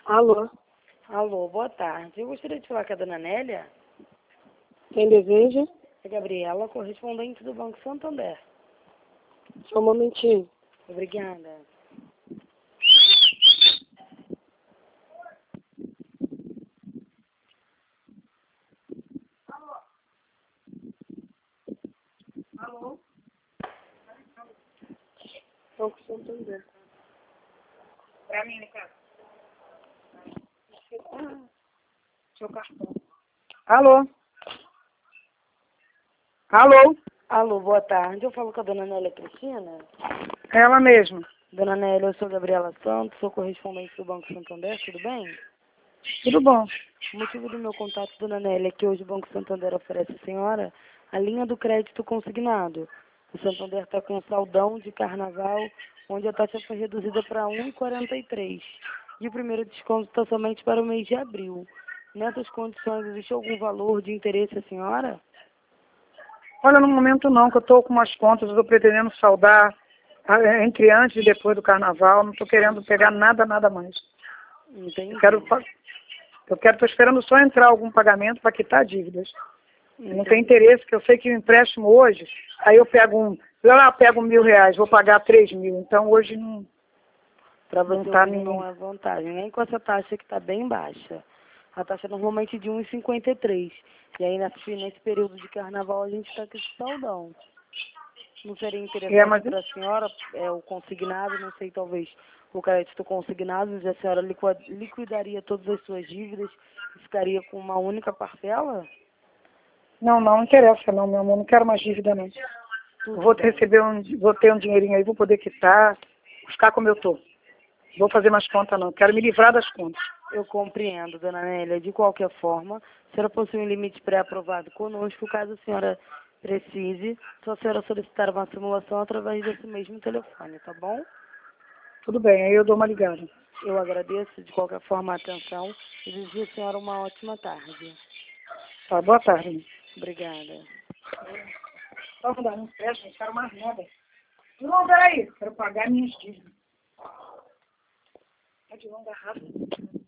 Alô, Alô, boa tarde. Eu gostaria de falar com a dona Nélia. quem deseja? É Gabriela, correspondente do Banco Santander. Só um momentinho. Obrigada. Alô? Banco Santander. Pra mim, Ricardo. Seu cartão. Alô? Alô? Alô, boa tarde. Eu falo com a dona Nélia Cristina. Ela mesma. Dona Nélia, eu sou Gabriela Santos, sou correspondente do Banco Santander, tudo bem? Tudo bom? O motivo do meu contato, dona Nélia, é que hoje o Banco Santander oferece à senhora a linha do crédito consignado. O Santander está com um saldão de carnaval, onde a taxa foi reduzida para 1,43. E o primeiro desconto está somente para o mês de abril. Nessas condições, existe algum valor de interesse à senhora? Olha, no momento não, que eu estou com umas contas, eu estou pretendendo saldar entre antes e depois do carnaval, não estou querendo pegar nada mais. Entendi. Estou esperando só entrar algum pagamento para quitar dívidas. Não tem Entendi. interesse, porque eu sei que o empréstimo hoje, aí eu pego pego R$1.000, vou pagar 3.000, então hoje não. Para Não você tá hoje nem. não é vantagem, nem com essa taxa que está bem baixa. A taxa é normalmente de 1,53. E aí nesse período de carnaval a gente está com esse saldão. Não seria interessante Mas para a senhora o consignado, não sei, talvez o crédito consignado, mas a senhora liquidaria todas as suas dívidas e ficaria com uma única parcela? não interessa não, meu amor, não quero mais dívida não. Tudo Vou bem. vou ter um dinheirinho aí, vou poder quitar, ficar como eu tô. Vou fazer mais conta não, quero me livrar das contas. Eu compreendo, dona Nélia. De qualquer forma, a senhora possui um limite pré-aprovado conosco, caso a senhora precise, só a senhora solicitar uma simulação através desse mesmo telefone, tá bom? Tudo bem, aí eu dou uma ligada. Eu agradeço de qualquer forma a atenção e desejo à senhora uma ótima tarde. Tá, boa tarde. Obrigada. Só não dá, não fecha, não quero mais nada. Não, peraí, quero pagar minhas dívidas. É de longa rápido.